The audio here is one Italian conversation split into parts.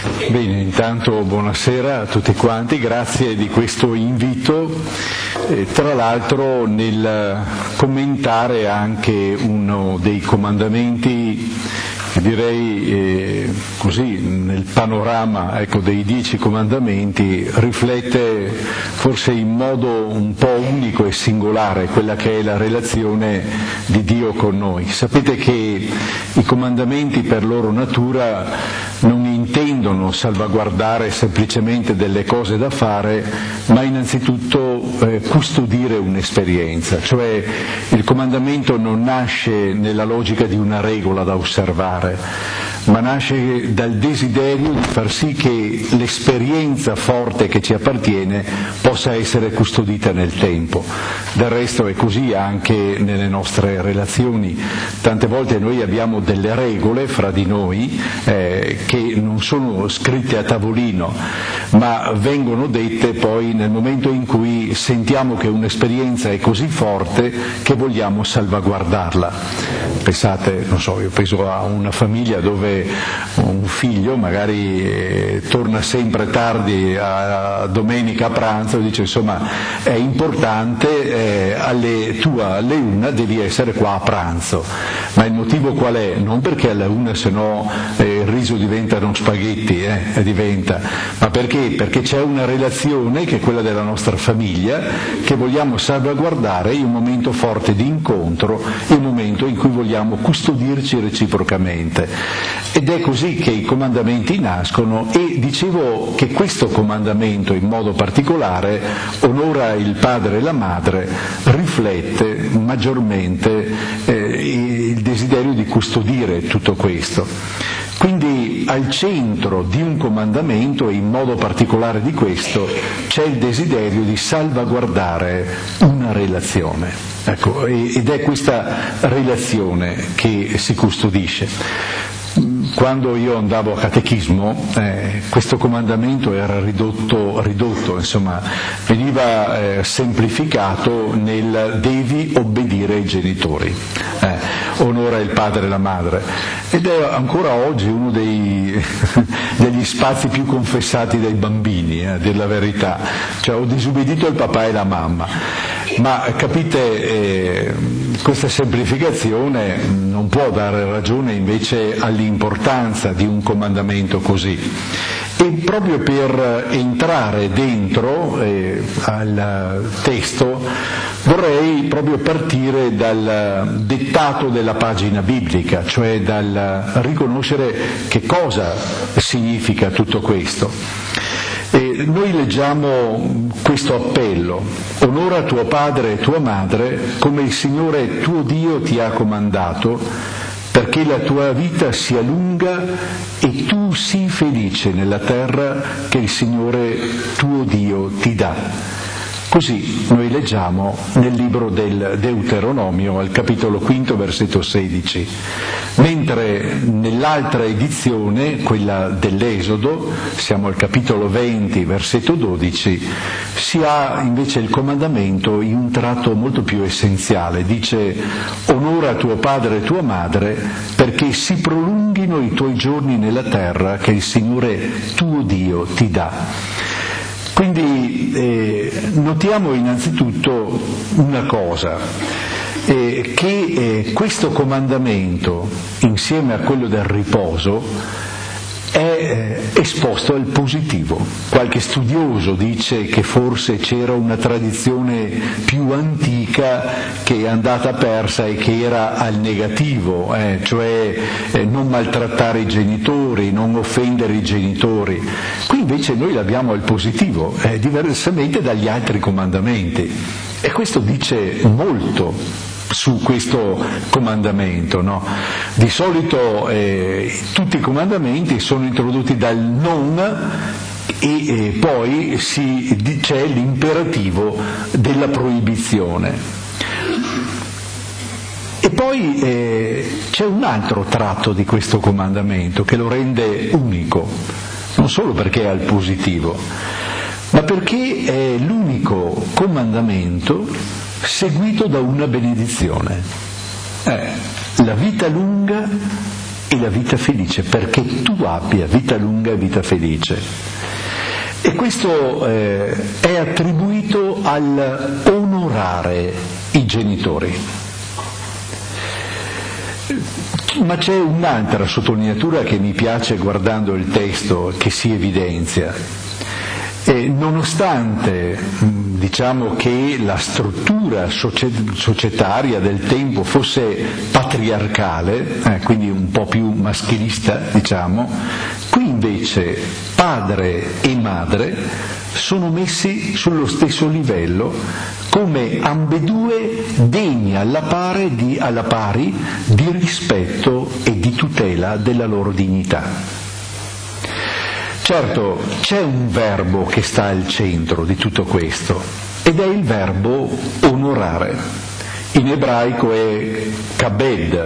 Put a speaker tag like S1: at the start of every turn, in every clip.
S1: Bene, intanto buonasera a tutti quanti, grazie di questo invito. Tra l'altro nel commentare anche uno dei comandamenti, direi così, nel panorama dei 10 comandamenti, riflette forse in modo un po' unico e singolare quella che è la relazione di Dio con noi. Sapete che i comandamenti per loro natura non intendono salvaguardare semplicemente delle cose da fare, ma innanzitutto custodire un'esperienza, cioè il comandamento non nasce nella logica di una regola da osservare, ma nasce dal desiderio di far sì che l'esperienza forte che ci appartiene possa essere custodita nel tempo. Del resto è così anche nelle nostre relazioni. Tante volte noi abbiamo delle regole fra di noi che non sono scritte a tavolino, ma vengono dette poi nel momento in cui sentiamo che un'esperienza è così forte che vogliamo salvaguardarla. Pensate, non so, io penso a una famiglia dove un figlio magari torna sempre tardi a domenica a pranzo e dice insomma è importante, alle 1 devi essere qua a pranzo, ma il motivo qual è? Non perché alle 1 se no il riso diventano spaghetti, ma perché? Perché c'è una relazione che è quella della nostra famiglia che vogliamo salvaguardare in un momento forte di incontro, in un momento in cui vogliamo custodirci reciprocamente. Ed è così che i comandamenti nascono, e dicevo che questo comandamento in modo particolare onora il padre e la madre, riflette maggiormente il desiderio di custodire tutto questo. Quindi al centro di un comandamento, e in modo particolare di questo, c'è il desiderio di salvaguardare una relazione. Ecco, ed è questa relazione che si custodisce. Quando io andavo a catechismo, questo comandamento era ridotto, insomma, veniva semplificato nel devi obbedire ai genitori, onora il padre e la madre, ed è ancora oggi uno degli spazi più confessati dai bambini, a dir la verità, cioè ho disobbedito il papà e la mamma. Ma capite, questa semplificazione non può dare ragione invece all'importanza di un comandamento così. E proprio per entrare dentro al testo vorrei proprio partire dal dettato della pagina biblica, cioè dal riconoscere che cosa significa tutto questo. E noi leggiamo questo appello: onora tuo padre e tua madre come il Signore tuo Dio ti ha comandato, perché la tua vita sia lunga e tu sii felice nella terra che il Signore tuo Dio ti dà. Così noi leggiamo nel libro del Deuteronomio, al capitolo 5, versetto 16, mentre nell'altra edizione, quella dell'Esodo, siamo al capitolo 20, versetto 12, si ha invece il comandamento in un tratto molto più essenziale. Dice: onora tuo padre e tua madre perché si prolunghino i tuoi giorni nella terra che il Signore tuo Dio ti dà. Quindi notiamo innanzitutto una cosa, che questo comandamento, insieme a quello del riposo, è esposto al positivo. Qualche studioso dice che forse c'era una tradizione più antica che è andata persa e che era al negativo, cioè non maltrattare i genitori, non offendere i genitori. Qui invece noi l'abbiamo al positivo, diversamente dagli altri comandamenti, e questo dice molto su questo comandamento, no? Di solito tutti i comandamenti sono introdotti dal non e poi c'è l'imperativo della proibizione. E poi c'è un altro tratto di questo comandamento che lo rende unico, non solo perché è al positivo, ma perché è l'unico comandamento seguito da una benedizione. La vita lunga e la vita felice, perché tu abbia vita lunga e vita felice. E questo è attribuito al onorare i genitori. Ma c'è un'altra sottolineatura che mi piace guardando il testo, che si evidenzia. Nonostante diciamo che la struttura societaria del tempo fosse patriarcale, quindi un po' più maschilista, diciamo, qui invece padre e madre sono messi sullo stesso livello, come ambedue degni alla pari di rispetto e di tutela della loro dignità. Certo, c'è un verbo che sta al centro di tutto questo, ed è il verbo onorare. In ebraico è kabed,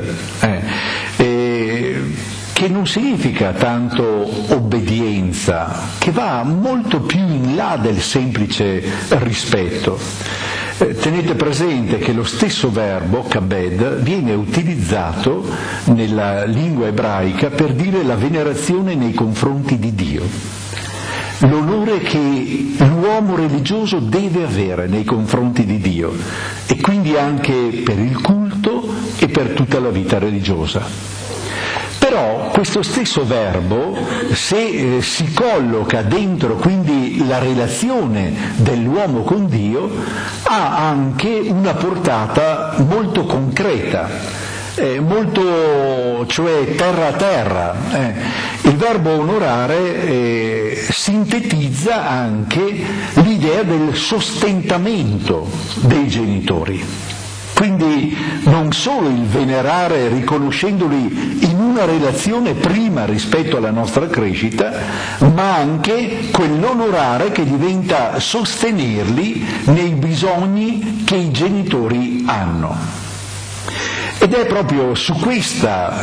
S1: che non significa tanto obbedienza, che va molto più in là del semplice rispetto. Tenete presente che lo stesso verbo, kabed, viene utilizzato nella lingua ebraica per dire la venerazione nei confronti di Dio, l'onore che l'uomo religioso deve avere nei confronti di Dio, e quindi anche per il culto e per tutta la vita religiosa. Però questo stesso verbo, se si colloca dentro quindi la relazione dell'uomo con Dio, ha anche una portata molto concreta, molto, cioè terra a terra. Il verbo onorare sintetizza anche l'idea del sostentamento dei genitori. Quindi non solo il venerare riconoscendoli in una relazione prima rispetto alla nostra crescita, ma anche quell'onorare che diventa sostenerli nei bisogni che i genitori hanno. Ed è proprio su questa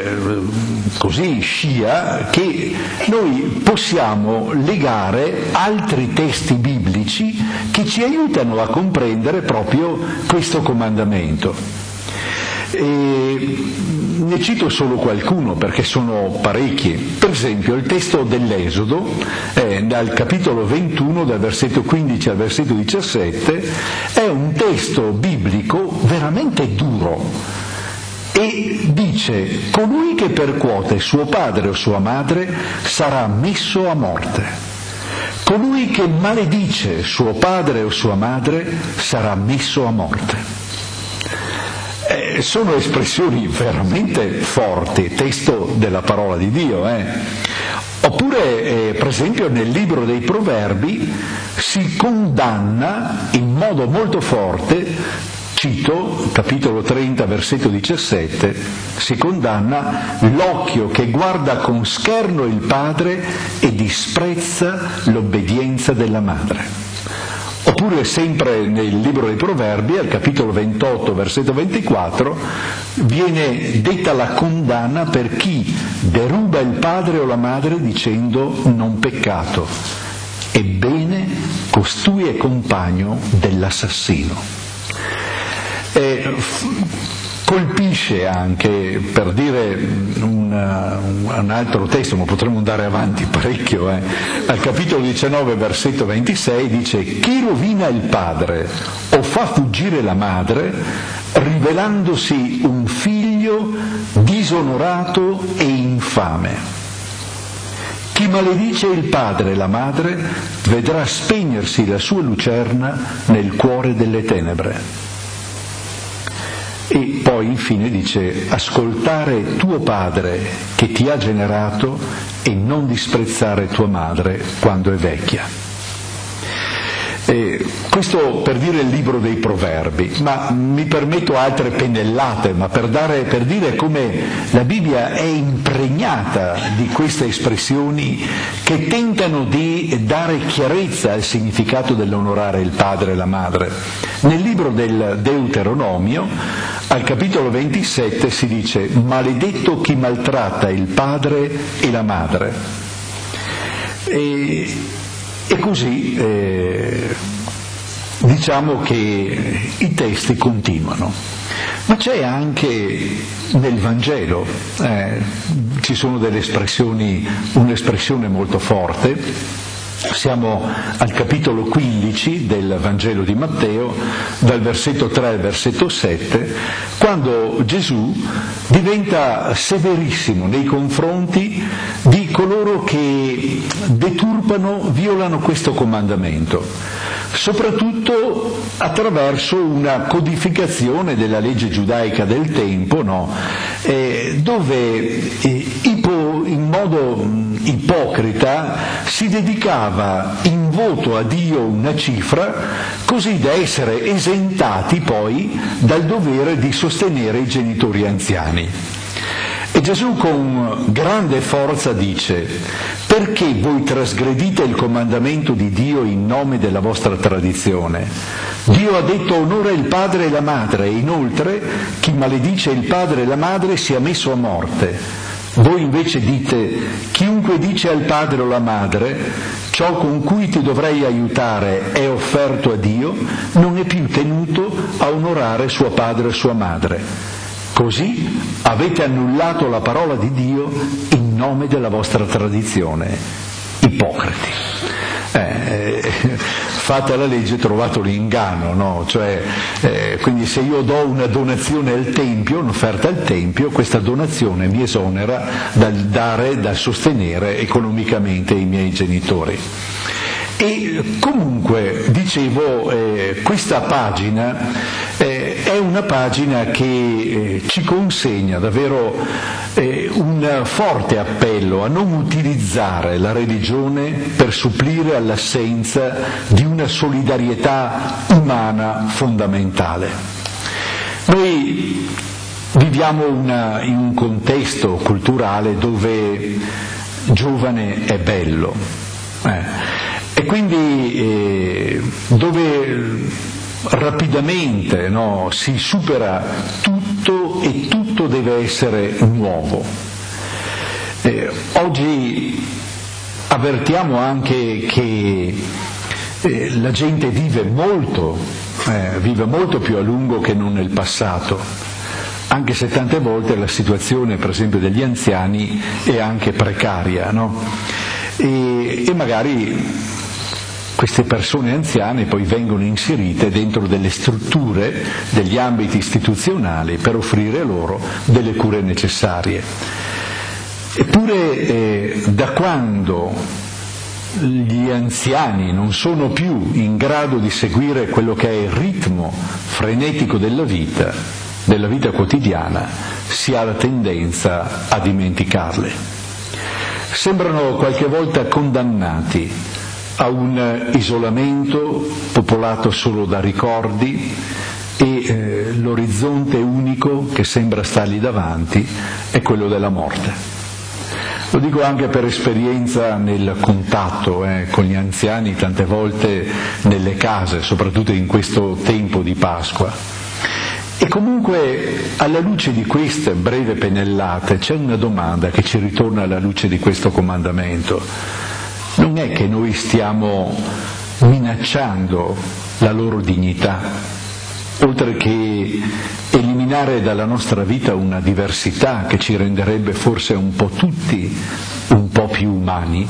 S1: scia che noi possiamo legare altri testi biblici che ci aiutano a comprendere proprio questo comandamento. Ne cito solo qualcuno perché sono parecchi. Per esempio il testo dell'Esodo, dal capitolo 21, dal versetto 15 al versetto 17, è un testo biblico veramente duro. E dice: colui che percuote suo padre o sua madre sarà messo a morte. Colui che maledice suo padre o sua madre sarà messo a morte. Sono espressioni veramente forti, testo della parola di Dio. Oppure, per esempio, nel libro dei Proverbi si condanna in modo molto forte. Cito, capitolo 30, versetto 17, si condanna l'occhio che guarda con scherno il padre e disprezza l'obbedienza della madre. Oppure sempre nel libro dei Proverbi, al capitolo 28, versetto 24, viene detta la condanna per chi deruba il padre o la madre dicendo non peccato. Ebbene, costui è compagno dell'assassino. Colpisce anche, per dire un altro testo, ma potremmo andare avanti parecchio, al capitolo 19 versetto 26 dice: chi rovina il padre o fa fuggire la madre, rivelandosi un figlio disonorato e infame. Chi maledice il padre e la madre vedrà spegnersi la sua lucerna nel cuore delle tenebre. E poi infine dice: ascoltare tuo padre che ti ha generato e non disprezzare tua madre quando è vecchia. Questo per dire il libro dei Proverbi, ma mi permetto altre pennellate, ma per dire come la Bibbia è impregnata di queste espressioni che tentano di dare chiarezza al significato dell'onorare il padre e la madre. Nel libro del Deuteronomio, al capitolo 27, si dice: maledetto chi maltratta il padre e la madre. E così diciamo che i testi continuano. Ma c'è anche nel Vangelo, ci sono delle espressioni, un'espressione molto forte. Siamo al capitolo 15 del Vangelo di Matteo, dal versetto 3 al versetto 7, quando Gesù diventa severissimo nei confronti di coloro che deturpano, violano questo comandamento, soprattutto attraverso una codificazione della legge giudaica del tempo, no? Dove in modo ipocrita si dedicava in voto a Dio una cifra così da essere esentati poi dal dovere di sostenere i genitori anziani. E Gesù con grande forza dice: perché voi trasgredite il comandamento di Dio in nome della vostra tradizione? Dio ha detto onora il padre e la madre, e inoltre chi maledice il padre e la madre sia messo a morte. Voi invece dite: chiunque dice al padre o alla madre ciò con cui ti dovrei aiutare è offerto a Dio, non è più tenuto a onorare suo padre e sua madre. Così avete annullato la parola di Dio in nome della vostra tradizione. Ipocriti. Fatta la legge trovato l'inganno, no? Quindi se io do una donazione al Tempio, un'offerta al Tempio, questa donazione mi esonera dal sostenere economicamente i miei genitori. E comunque, dicevo, questa pagina è una pagina che ci consegna davvero un forte appello a non utilizzare la religione per supplire all'assenza di una solidarietà umana fondamentale. Noi viviamo in un contesto culturale dove giovane è bello, e quindi dove rapidamente, no, si supera tutto e tutto deve essere nuovo. Oggi avvertiamo anche che la gente vive molto più a lungo che non nel passato, anche se tante volte la situazione, per esempio, degli anziani è anche precaria, no? E magari queste persone anziane poi vengono inserite dentro delle strutture, degli ambiti istituzionali per offrire loro delle cure necessarie. Eppure da quando gli anziani non sono più in grado di seguire quello che è il ritmo frenetico della vita quotidiana, si ha la tendenza a dimenticarle. Sembrano qualche volta condannati a un isolamento popolato solo da ricordi e l'orizzonte unico che sembra stargli davanti è quello della morte. Lo dico anche per esperienza nel contatto con gli anziani, tante volte nelle case, soprattutto in questo tempo di Pasqua. E comunque alla luce di queste breve pennellate c'è una domanda che ci ritorna alla luce di questo comandamento. Non è che noi stiamo minacciando la loro dignità, oltre che eliminare dalla nostra vita una diversità che ci renderebbe forse un po' tutti un po' più umani?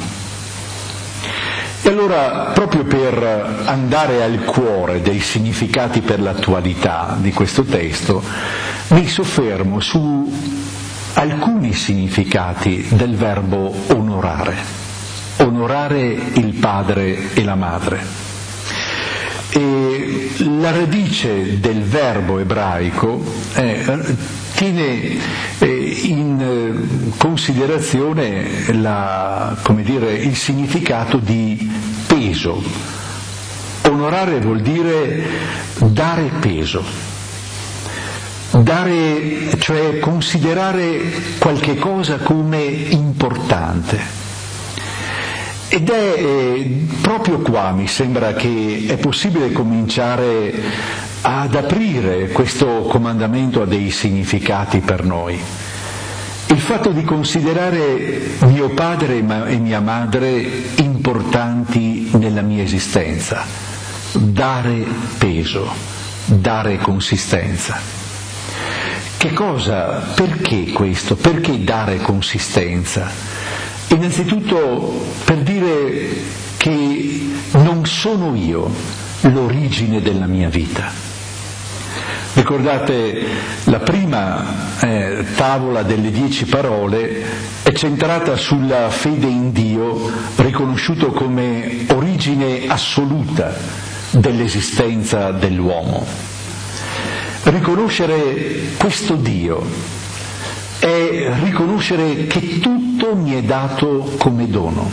S1: E allora, proprio per andare al cuore dei significati per l'attualità di questo testo, mi soffermo su alcuni significati del verbo onorare. Onorare il padre e la madre. E la radice del verbo ebraico tiene in considerazione il significato di peso. Onorare vuol dire dare peso, cioè considerare qualche cosa come importante. Ed è proprio qua, mi sembra, che è possibile cominciare ad aprire questo comandamento a dei significati per noi. Il fatto di considerare mio padre e mia madre importanti nella mia esistenza, dare peso, dare consistenza. Perché questo? Perché dare consistenza? Innanzitutto per dire che non sono io l'origine della mia vita. Ricordate, la prima tavola delle 10 parole è centrata sulla fede in Dio, riconosciuto come origine assoluta dell'esistenza dell'uomo. Riconoscere questo Dio è riconoscere che tutto mi è dato come dono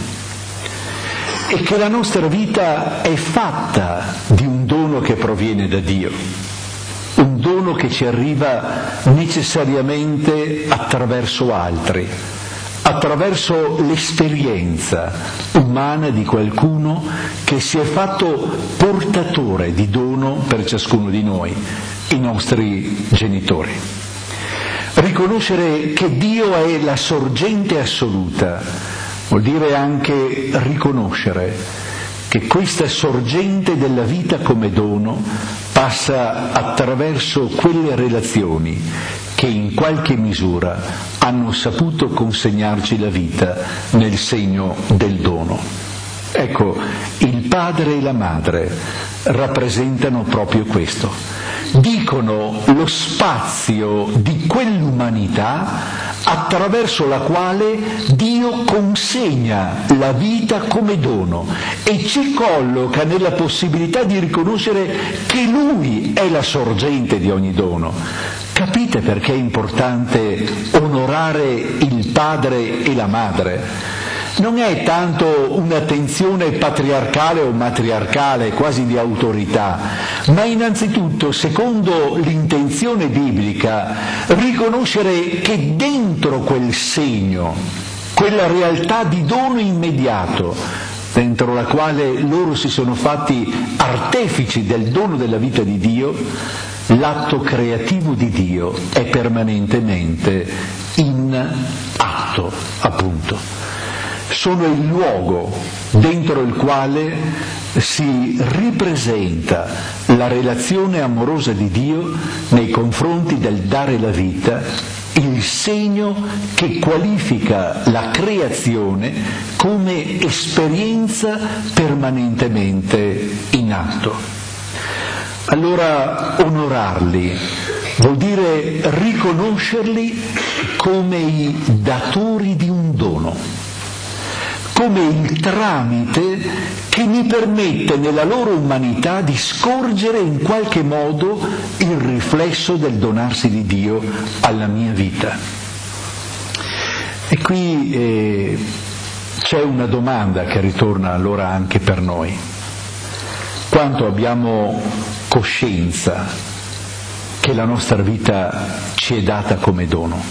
S1: e che la nostra vita è fatta di un dono che proviene da Dio, un dono che ci arriva necessariamente attraverso altri, attraverso l'esperienza umana di qualcuno che si è fatto portatore di dono per ciascuno di noi, i nostri genitori. Riconoscere che Dio è la sorgente assoluta vuol dire anche riconoscere che questa sorgente della vita come dono passa attraverso quelle relazioni che in qualche misura hanno saputo consegnarci la vita nel segno del dono. Ecco, il padre e la madre rappresentano proprio questo. Dicono lo spazio di quell'umanità attraverso la quale Dio consegna la vita come dono e ci colloca nella possibilità di riconoscere che Lui è la sorgente di ogni dono. Capite perché è importante onorare il padre e la madre? Non è tanto un'attenzione patriarcale o matriarcale, quasi di autorità, ma innanzitutto, secondo l'intenzione biblica, riconoscere che dentro quel segno, quella realtà di dono immediato, dentro la quale loro si sono fatti artefici del dono della vita di Dio, l'atto creativo di Dio è permanentemente in atto, appunto. Sono il luogo dentro il quale si ripresenta la relazione amorosa di Dio nei confronti del dare la vita, il segno che qualifica la creazione come esperienza permanentemente in atto. Allora onorarli vuol dire riconoscerli come i datori di un dono, come il tramite che mi permette nella loro umanità di scorgere in qualche modo il riflesso del donarsi di Dio alla mia vita. E qui c'è una domanda che ritorna allora anche per noi. Quanto abbiamo coscienza che la nostra vita ci è data come dono?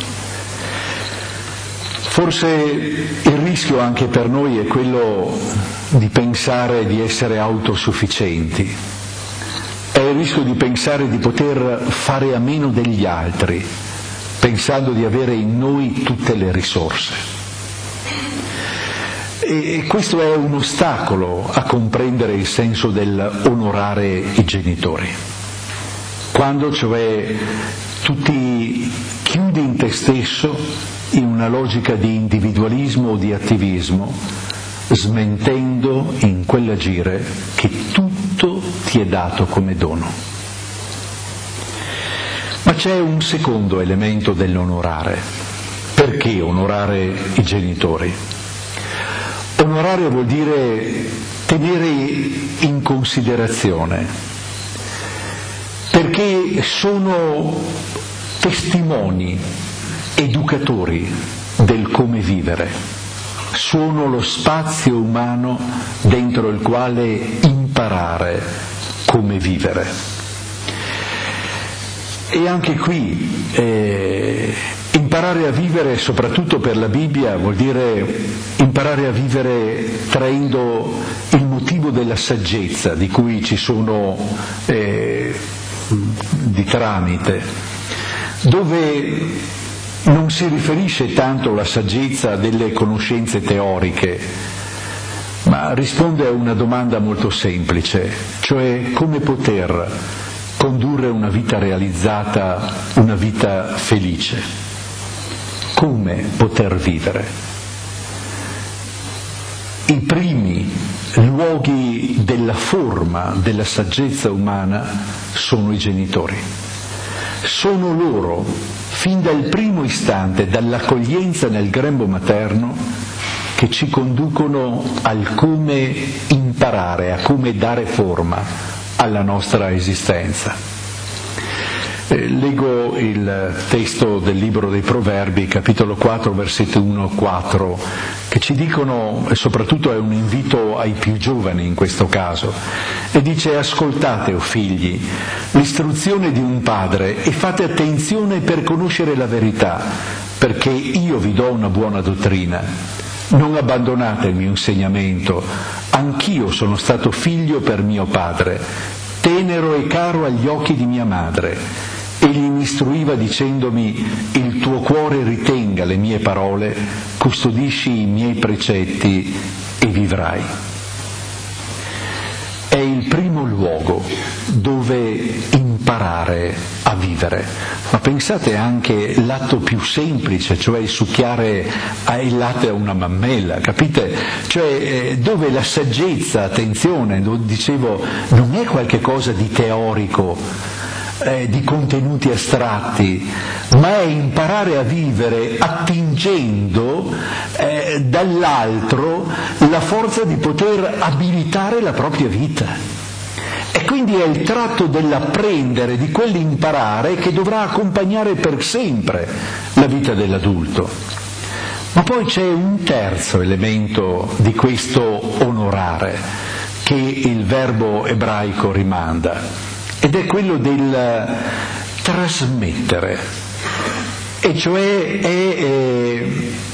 S1: Forse il rischio anche per noi è quello di pensare di essere autosufficienti, è il rischio di pensare di poter fare a meno degli altri, pensando di avere in noi tutte le risorse. E questo è un ostacolo a comprendere il senso del onorare i genitori. Quando cioè tu ti chiudi in te stesso, in una logica di individualismo o di attivismo, smentendo in quell'agire che tutto ti è dato come dono. Ma c'è un secondo elemento dell'onorare. Perché onorare i genitori? Onorare vuol dire tenere in considerazione, perché sono testimoni, educatori del come vivere, sono lo spazio umano dentro il quale imparare come vivere. E anche qui imparare a vivere, soprattutto per la Bibbia, vuol dire imparare a vivere traendo il motivo della saggezza di cui ci sono di tramite, dove non si riferisce tanto alla saggezza delle conoscenze teoriche, ma risponde a una domanda molto semplice, cioè come poter condurre una vita realizzata, una vita felice. Come poter vivere? I primi luoghi della forma, della saggezza umana sono i genitori. Sono loro, fin dal primo istante, dall'accoglienza nel grembo materno, che ci conducono al come imparare, a come dare forma alla nostra esistenza. Leggo il testo del libro dei Proverbi, capitolo 4, versetti 1-4, che ci dicono, e soprattutto è un invito ai più giovani in questo caso, e dice: ascoltate, o figli, l'istruzione di un padre e fate attenzione per conoscere la verità, perché io vi do una buona dottrina. Non abbandonate il mio insegnamento, anch'io sono stato figlio per mio padre, tenero e caro agli occhi di mia madre. Egli mi istruiva dicendomi: il tuo cuore ritenga le mie parole, custodisci i miei precetti e vivrai. È il primo luogo dove imparare a vivere. Ma pensate anche l'atto più semplice, cioè succhiare il latte a una mammella, capite? Cioè dove la saggezza, attenzione, lo dicevo, non è qualche cosa di teorico, di contenuti astratti, ma è imparare a vivere attingendo dall'altro la forza di poter abilitare la propria vita. E quindi è il tratto dell'apprendere, di quell'imparare, che dovrà accompagnare per sempre la vita dell'adulto. Ma poi c'è un terzo elemento di questo onorare che il verbo ebraico rimanda, ed è quello del trasmettere, e cioè è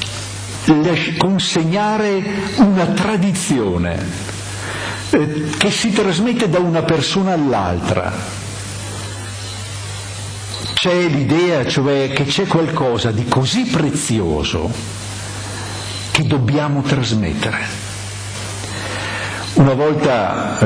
S1: consegnare una tradizione che si trasmette da una persona all'altra. C'è l'idea, cioè, che c'è qualcosa di così prezioso che dobbiamo trasmettere. Una volta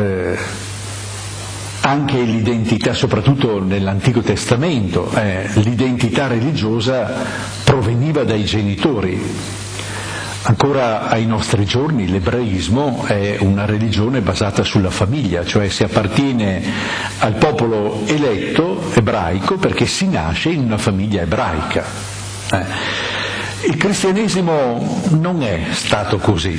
S1: anche l'identità, soprattutto nell'Antico Testamento, l'identità religiosa proveniva dai genitori. Ancora ai nostri giorni l'ebraismo è una religione basata sulla famiglia, cioè si appartiene al popolo eletto ebraico perché si nasce in una famiglia ebraica. Il cristianesimo non è stato così,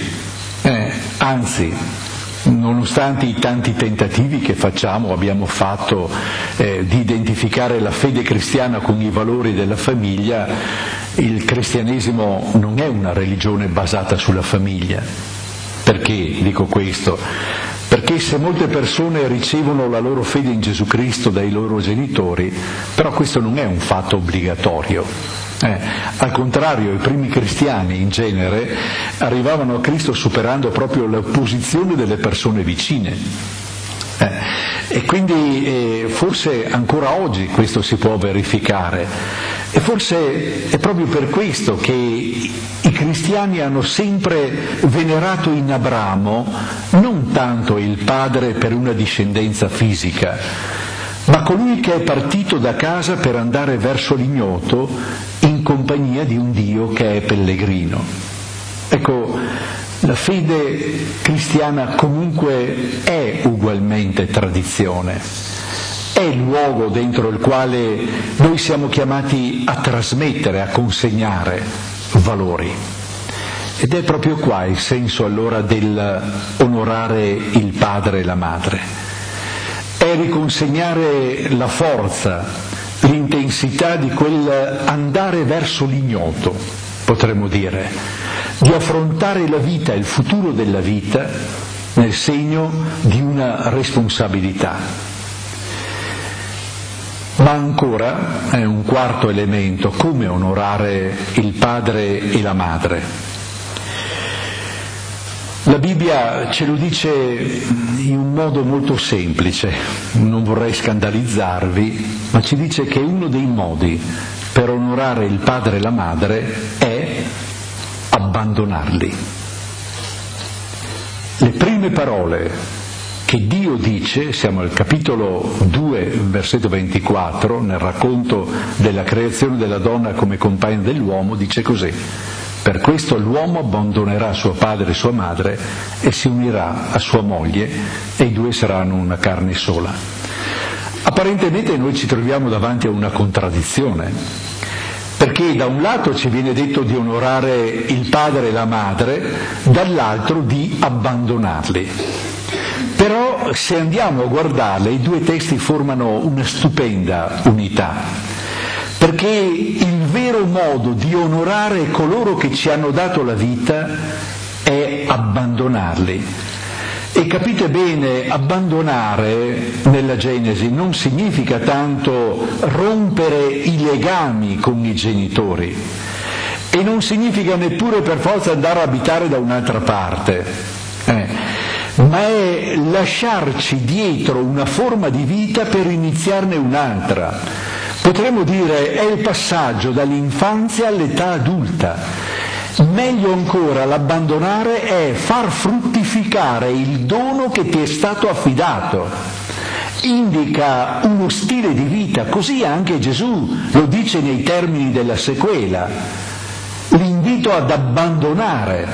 S1: anzi, nonostante i tanti tentativi che abbiamo fatto di identificare la fede cristiana con i valori della famiglia, il cristianesimo non è una religione basata sulla famiglia. Perché dico questo? Perché se molte persone ricevono la loro fede in Gesù Cristo dai loro genitori, però questo non è un fatto obbligatorio. Al contrario, i primi cristiani in genere arrivavano a Cristo superando proprio l'opposizione delle persone vicine. E quindi forse ancora oggi questo si può verificare, e forse è proprio per questo che i cristiani hanno sempre venerato in Abramo non tanto il padre per una discendenza fisica, ma colui che è partito da casa per andare verso l'ignoto in compagnia di un Dio che è pellegrino. Ecco, la fede cristiana comunque è ugualmente tradizione, è il luogo dentro il quale noi siamo chiamati a trasmettere, a consegnare valori. Ed è proprio qua il senso allora del onorare il padre e la madre. È riconsegnare la forza, l'intensità di quel andare verso l'ignoto, potremmo dire, di affrontare la vita, il futuro della vita, nel segno di una responsabilità. Ma ancora è un quarto elemento: come onorare il padre e la madre. La Bibbia ce lo dice in un modo molto semplice, non vorrei scandalizzarvi, ma ci dice che uno dei modi per onorare il padre e la madre è abbandonarli. Le prime parole che Dio dice, siamo al capitolo 2, versetto 24, nel racconto della creazione della donna come compagna dell'uomo, dice così: per questo l'uomo abbandonerà suo padre e sua madre e si unirà a sua moglie e i due saranno una carne sola. Apparentemente noi ci troviamo davanti a una contraddizione, perché da un lato ci viene detto di onorare il padre e la madre, dall'altro di abbandonarli. Però se andiamo a guardarli, i due testi formano una stupenda unità, perché il vero modo di onorare coloro che ci hanno dato la vita è abbandonarli. E capite bene, abbandonare nella Genesi non significa tanto rompere i legami con i genitori e non significa neppure per forza andare a abitare da un'altra parte, ma è lasciarci dietro una forma di vita per iniziarne un'altra. Potremmo dire è il passaggio dall'infanzia all'età adulta. Meglio ancora, l'abbandonare è far fruttificare il dono che ti è stato affidato. Indica uno stile di vita, così anche Gesù lo dice nei termini della sequela, l'invito ad abbandonare,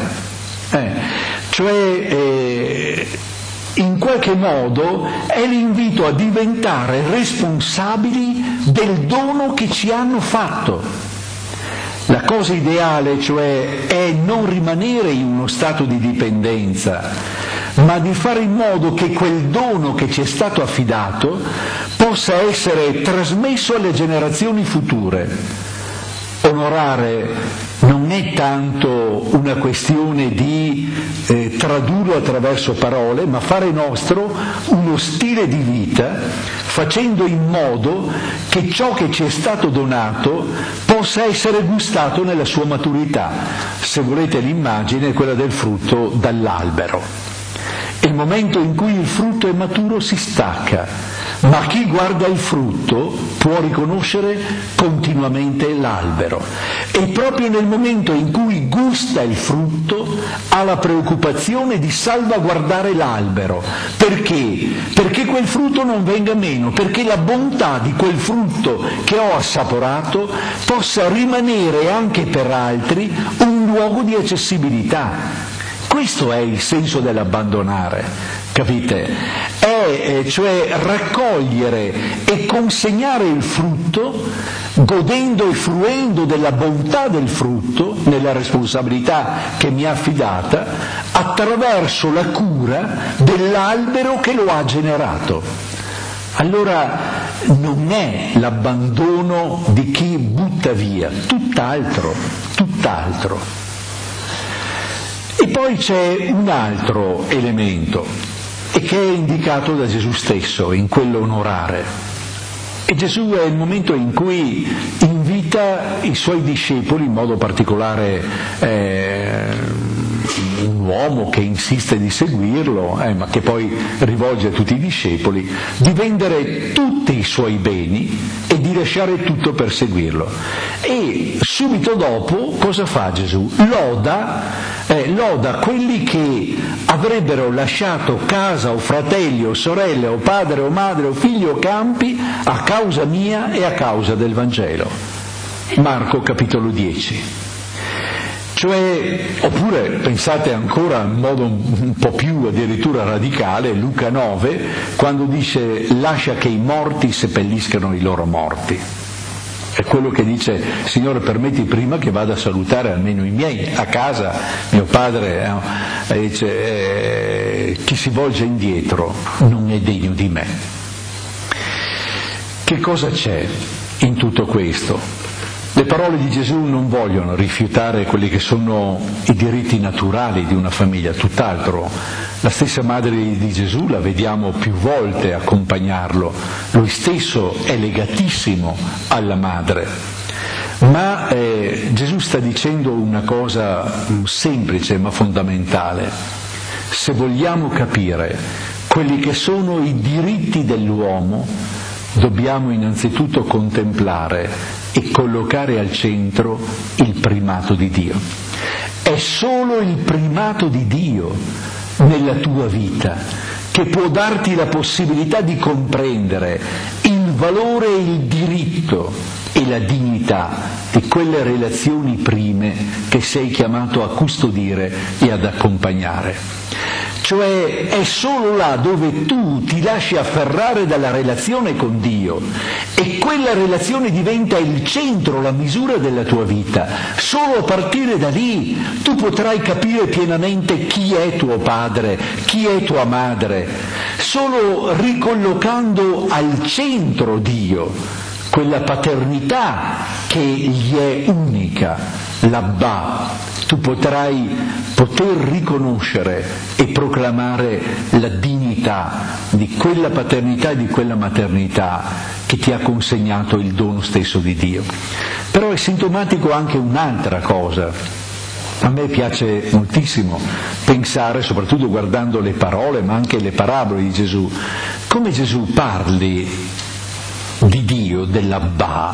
S1: in qualche modo è l'invito a diventare responsabili del dono che ci hanno fatto. La cosa ideale, cioè, è non rimanere in uno stato di dipendenza, ma di fare in modo che quel dono che ci è stato affidato possa essere trasmesso alle generazioni future. Onorare non è tanto una questione di tradurlo attraverso parole, ma fare nostro uno stile di vita, facendo in modo che ciò che ci è stato donato possa essere gustato nella sua maturità. Se volete l'immagine è quella del frutto dall'albero. Il momento in cui il frutto è maturo si stacca, ma chi guarda il frutto può riconoscere continuamente l'albero. E proprio nel momento in cui gusta il frutto ha la preoccupazione di salvaguardare l'albero. Perché? Perché quel frutto non venga meno, perché la bontà di quel frutto che ho assaporato possa rimanere anche per altri un luogo di accessibilità. Questo è il senso dell'abbandonare, capite? È cioè raccogliere e consegnare il frutto, godendo e fruendo della bontà del frutto, nella responsabilità che mi ha affidata, attraverso la cura dell'albero che lo ha generato. Allora non è l'abbandono di chi butta via, tutt'altro. E poi c'è un altro elemento, e che è indicato da Gesù stesso in quello onorare. E Gesù è il momento in cui invita i suoi discepoli, in modo particolare un uomo che insiste di seguirlo, ma che poi rivolge a tutti i discepoli, di vendere tutti i suoi beni e di lasciare tutto per seguirlo. E subito dopo cosa fa Gesù? Loda quelli che avrebbero lasciato casa o fratelli o sorelle o padre o madre o figli o campi a causa mia e a causa del Vangelo. Marco capitolo 10. Oppure pensate ancora in modo un po' più addirittura radicale, Luca 9, quando dice lascia che i morti seppelliscano i loro morti. È quello che dice: Signore, permetti prima che vada a salutare almeno i miei a casa, mio padre, e dice chi si volge indietro non è degno di me. Che cosa c'è in tutto questo? Le parole di Gesù non vogliono rifiutare quelli che sono i diritti naturali di una famiglia, tutt'altro. La stessa madre di Gesù la vediamo più volte accompagnarlo, lui stesso è legatissimo alla madre. Ma Gesù sta dicendo una cosa semplice ma fondamentale. Se vogliamo capire quelli che sono i diritti dell'uomo, dobbiamo innanzitutto contemplare e collocare al centro il primato di Dio. È solo il primato di Dio nella tua vita che può darti la possibilità di comprendere il valore e il diritto e la dignità di quelle relazioni prime che sei chiamato a custodire e ad accompagnare. Cioè è solo là dove tu ti lasci afferrare dalla relazione con Dio e quella relazione diventa il centro, la misura della tua vita. Solo a partire da lì tu potrai capire pienamente chi è tuo padre, chi è tua madre. Solo ricollocando al centro Dio, quella paternità che gli è unica, l'Abba, tu potrai riconoscere e proclamare la dignità di quella paternità e di quella maternità che ti ha consegnato il dono stesso di Dio. Però è sintomatico anche un'altra cosa. A me piace moltissimo pensare, soprattutto guardando le parole, ma anche le parabole di Gesù, come Gesù parli di Dio, dell'Abba,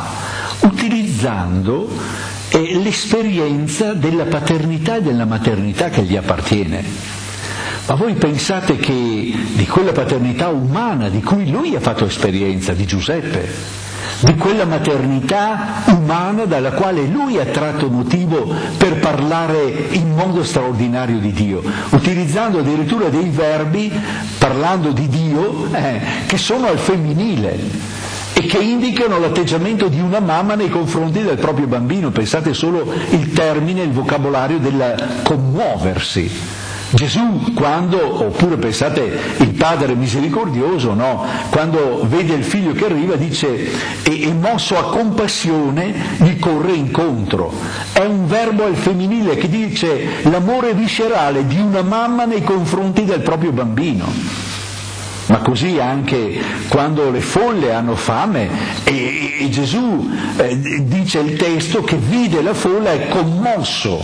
S1: utilizzando l'esperienza della paternità e della maternità che gli appartiene. Ma voi pensate che di quella paternità umana di cui lui ha fatto esperienza, di Giuseppe, di quella maternità umana dalla quale lui ha tratto motivo per parlare in modo straordinario di Dio, utilizzando addirittura dei verbi, parlando di Dio, che sono al femminile e che indicano l'atteggiamento di una mamma nei confronti del proprio bambino. Pensate solo il termine, il vocabolario del commuoversi. Gesù oppure pensate il padre misericordioso, no? Quando vede il figlio che arriva dice e mosso a compassione gli corre incontro. È un verbo al femminile che dice l'amore viscerale di una mamma nei confronti del proprio bambino. Ma così anche quando le folle hanno fame e Gesù dice il testo che vide la folla e commosso.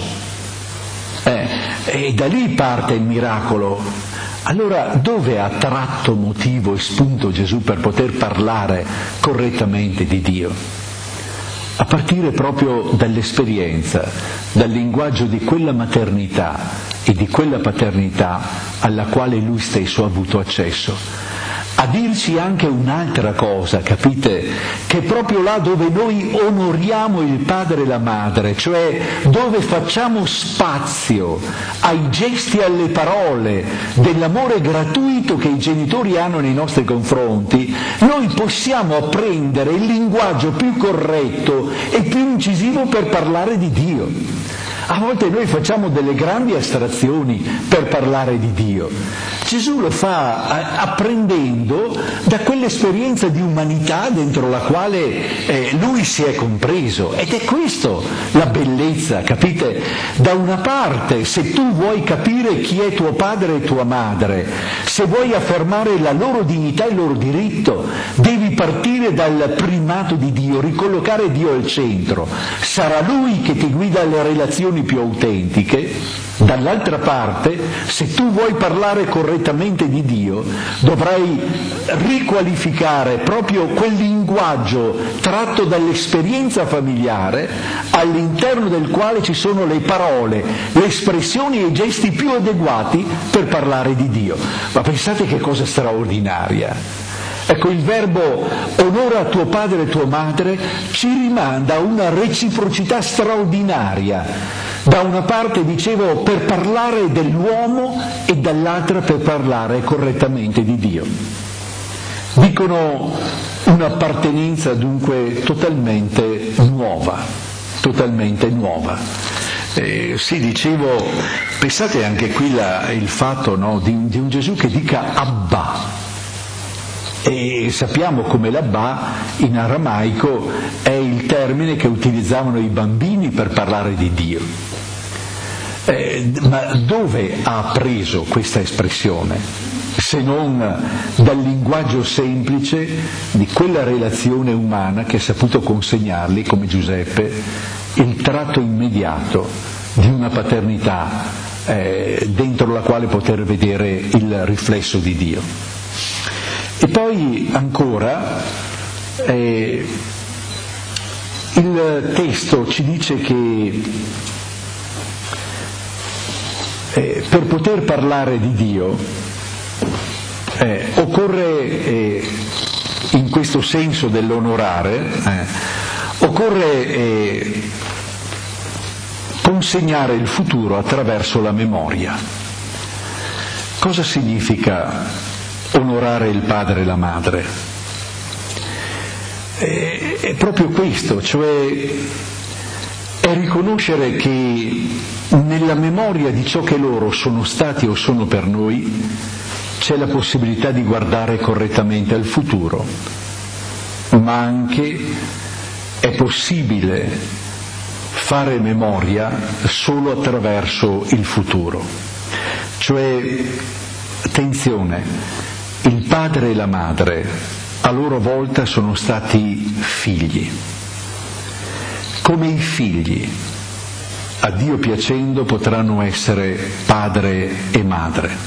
S1: E da lì parte il miracolo. Allora dove ha tratto motivo e spunto Gesù per poter parlare correttamente di Dio? A partire proprio dall'esperienza, dal linguaggio di quella maternità e di quella paternità alla quale lui stesso ha avuto accesso. A dirci anche un'altra cosa, capite? Che proprio là dove noi onoriamo il padre e la madre, cioè dove facciamo spazio ai gesti e alle parole dell'amore gratuito che i genitori hanno nei nostri confronti, noi possiamo apprendere il linguaggio più corretto e più incisivo per parlare di Dio. A volte noi facciamo delle grandi astrazioni per parlare di Dio. Gesù lo fa apprendendo da quell'esperienza di umanità dentro la quale lui si è compreso. Ed è questo la bellezza, capite? Da una parte, se tu vuoi capire chi è tuo padre e tua madre, se vuoi affermare la loro dignità e il loro diritto, devi partire dal primato di Dio, ricollocare Dio al centro. Sarà Lui che ti guida alle relazioni più autentiche. Dall'altra parte, se tu vuoi parlare correttamente di Dio, dovrai riqualificare proprio quel linguaggio tratto dall'esperienza familiare, all'interno del quale ci sono le parole, le espressioni e i gesti più adeguati per parlare di Dio. Ma pensate che cosa straordinaria! Ecco, il verbo onora tuo padre e tua madre ci rimanda a una reciprocità straordinaria. Da una parte, dicevo, per parlare dell'uomo e dall'altra per parlare correttamente di Dio. Dicono un'appartenenza dunque totalmente nuova, totalmente nuova. Sì, dicevo, pensate anche qui il fatto, no, di un Gesù che dica Abba. E sappiamo come l'Abba in aramaico è il termine che utilizzavano i bambini per parlare di Dio. Ma dove ha preso questa espressione? Se non dal linguaggio semplice di quella relazione umana che ha saputo consegnargli, come Giuseppe, il tratto immediato di una paternità dentro la quale poter vedere il riflesso di Dio. E poi ancora il testo ci dice che per poter parlare di Dio Occorre, in questo senso dell'onorare, occorre consegnare il futuro attraverso la memoria. Cosa significa onorare il padre e la madre? È proprio questo, cioè è riconoscere che nella memoria di ciò che loro sono stati o sono per noi c'è la possibilità di guardare correttamente al futuro, ma anche è possibile fare memoria solo attraverso il futuro. Cioè, attenzione, il padre e la madre a loro volta sono stati figli. Come i figli, a Dio piacendo, potranno essere padre e madre.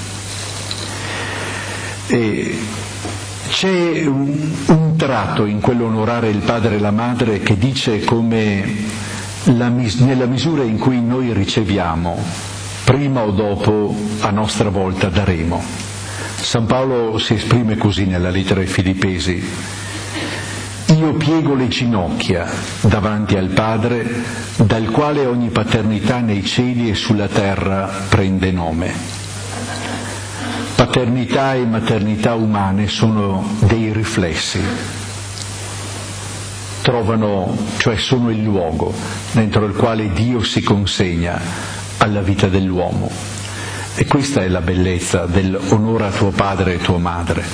S1: E c'è un tratto in quell'onorare il padre e la madre che dice come nella misura in cui noi riceviamo, prima o dopo a nostra volta daremo. San Paolo si esprime così nella lettera ai Filippesi: io piego le ginocchia davanti al Padre, dal quale ogni paternità nei cieli e sulla terra prende nome. Paternità e maternità umane sono dei riflessi, cioè sono il luogo dentro il quale Dio si consegna alla vita dell'uomo. E questa è la bellezza dell'onora tuo padre e tua madre,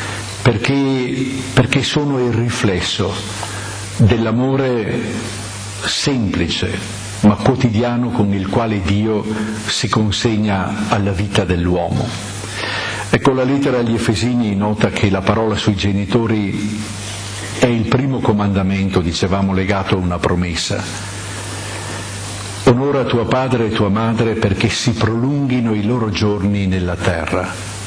S1: perché sono il riflesso dell'amore semplice ma quotidiano con il quale Dio si consegna alla vita dell'uomo. Ecco, la lettera agli Efesini nota che la parola sui genitori è il primo comandamento, dicevamo, legato a una promessa. Onora tuo padre e tua madre perché si prolunghino i loro giorni nella terra.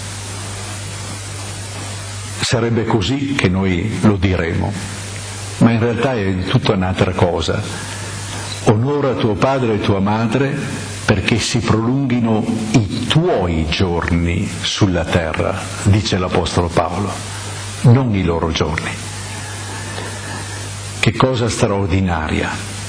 S1: Sarebbe così che noi lo diremo, ma in realtà è tutta un'altra cosa. Onora tuo padre e tua madre perché si prolunghino i tuoi giorni sulla terra, dice l'Apostolo Paolo, non i loro giorni. Che cosa straordinaria.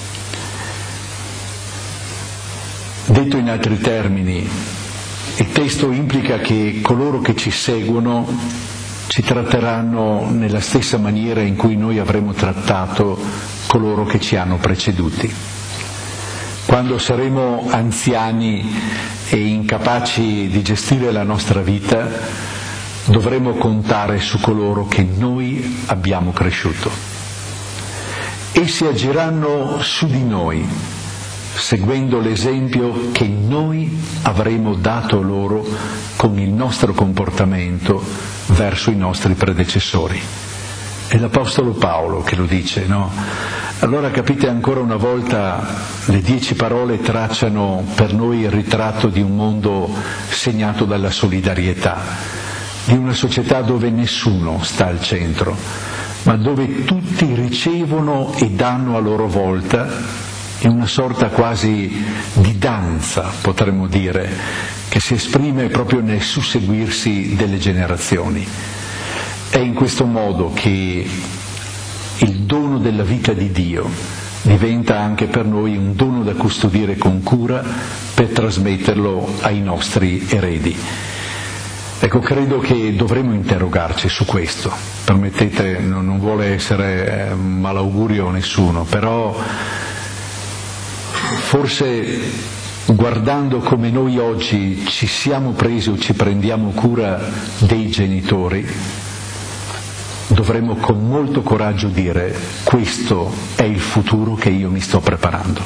S1: Detto in altri termini, il testo implica che coloro che ci seguono ci tratteranno nella stessa maniera in cui noi avremo trattato coloro che ci hanno preceduti. Quando saremo anziani e incapaci di gestire la nostra vita, dovremo contare su coloro che noi abbiamo cresciuto. Essi agiranno su di noi, seguendo l'esempio che noi avremo dato loro con il nostro comportamento verso i nostri predecessori. È l'Apostolo Paolo che lo dice, no? Allora capite, ancora una volta le 10 parole tracciano per noi il ritratto di un mondo segnato dalla solidarietà, di una società dove nessuno sta al centro, ma dove tutti ricevono e danno a loro volta, in una sorta quasi di danza, potremmo dire, che si esprime proprio nel susseguirsi delle generazioni. È in questo modo che il dono della vita di Dio diventa anche per noi un dono da custodire con cura per trasmetterlo ai nostri eredi. Ecco, credo che dovremo interrogarci su questo. Permettete, non vuole essere un malaugurio a nessuno, però forse guardando come noi oggi ci siamo presi o ci prendiamo cura dei genitori, dovremmo con molto coraggio dire: questo è il futuro che io mi sto preparando.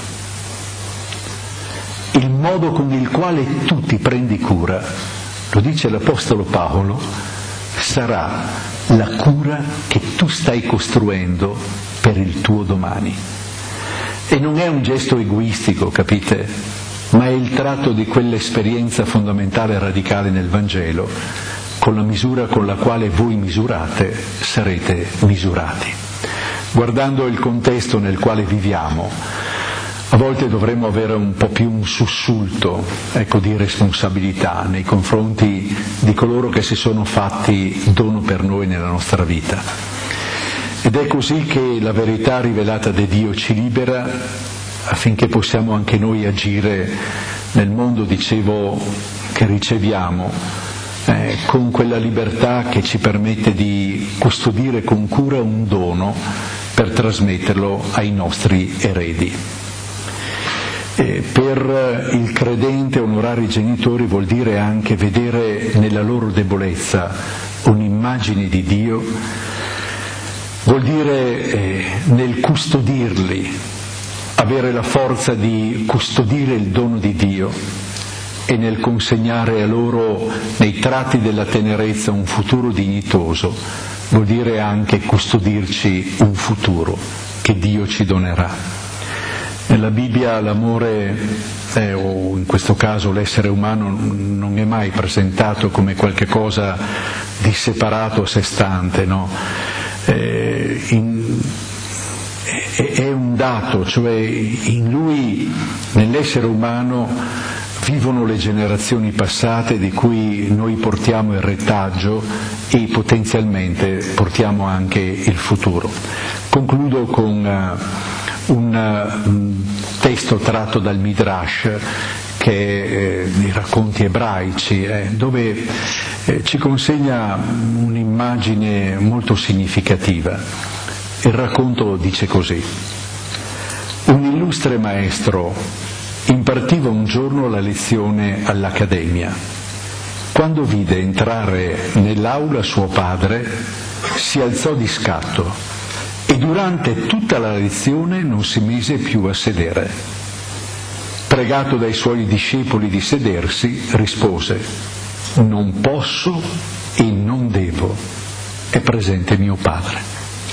S1: Il modo con il quale tu ti prendi cura, lo dice l'Apostolo Paolo, sarà la cura che tu stai costruendo per il tuo domani. E non è un gesto egoistico, capite? Ma è il tratto di quell'esperienza fondamentale e radicale nel Vangelo: con la misura con la quale voi misurate, sarete misurati. Guardando il contesto nel quale viviamo, A volte dovremmo avere un po' più un sussulto, di responsabilità nei confronti di coloro che si sono fatti dono per noi nella nostra vita. Ed è così che la verità rivelata da Dio ci libera affinché possiamo anche noi agire nel mondo, dicevo, che riceviamo, con quella libertà che ci permette di custodire con cura un dono per trasmetterlo ai nostri eredi. Per il credente onorare i genitori vuol dire anche vedere nella loro debolezza un'immagine di Dio, vuol dire nel custodirli, avere la forza di custodire il dono di Dio e nel consegnare a loro nei tratti della tenerezza un futuro dignitoso, vuol dire anche custodirci un futuro che Dio ci donerà. Nella Bibbia l'amore, o in questo caso l'essere umano, non è mai presentato come qualche cosa di separato a sé stante, no? È un dato, cioè in lui, nell'essere umano, vivono le generazioni passate di cui noi portiamo il retaggio e potenzialmente portiamo anche il futuro. Concludo con un testo tratto dal Midrash, che è dei racconti ebraici, dove ci consegna un'immagine molto significativa. Il racconto dice così: un illustre maestro impartiva un giorno la lezione all'accademia. Quando vide entrare nell'aula suo padre, si alzò di scatto e durante tutta la lezione non si mise più a sedere. Pregato dai suoi discepoli di sedersi, rispose: non posso e non devo, è presente mio padre.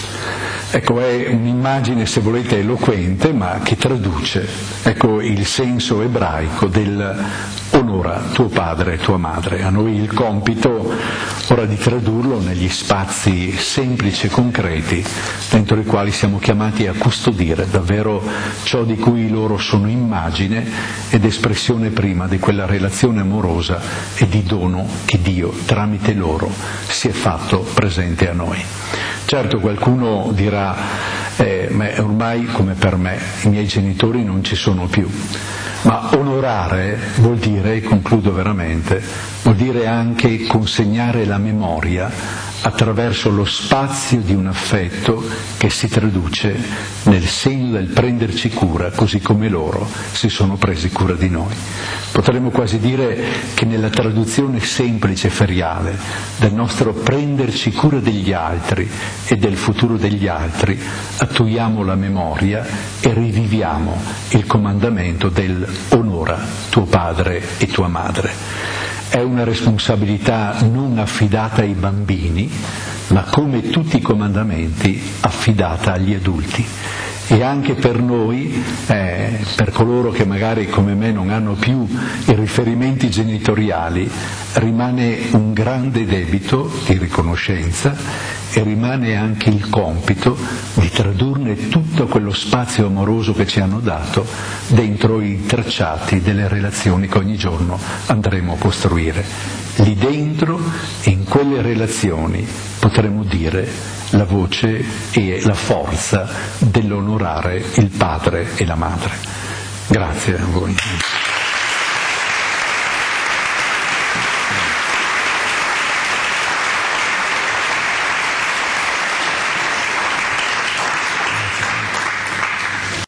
S1: Ecco, è un'immagine, se volete, eloquente, ma che traduce, il senso ebraico del onora tuo padre e tua madre. A noi il compito ora di tradurlo negli spazi semplici e concreti dentro i quali siamo chiamati a custodire davvero ciò di cui loro sono immagine ed espressione prima di quella relazione amorosa e di dono che Dio tramite loro si è fatto presente a noi. Certo, qualcuno dirà, ma ormai, come per me, i miei genitori non ci sono più. Ma onorare vuol dire, e concludo veramente, vuol dire anche consegnare la memoria attraverso lo spazio di un affetto che si traduce nel segno del prenderci cura, così come loro si sono presi cura di noi. Potremmo quasi dire che nella traduzione semplice e feriale del nostro prenderci cura degli altri e del futuro degli altri attuiamo la memoria e riviviamo il comandamento del onora tuo padre e tua madre. È una responsabilità non affidata ai bambini, ma come tutti i comandamenti affidata agli adulti. E anche per noi, per coloro che magari come me non hanno più i riferimenti genitoriali, rimane un grande debito di riconoscenza e rimane anche il compito di tradurne tutto quello spazio amoroso che ci hanno dato dentro i tracciati delle relazioni che ogni giorno andremo a costruire. Lì dentro, in quelle relazioni, potremo dire la voce e la forza dell'onorare il padre e la madre. Grazie a voi.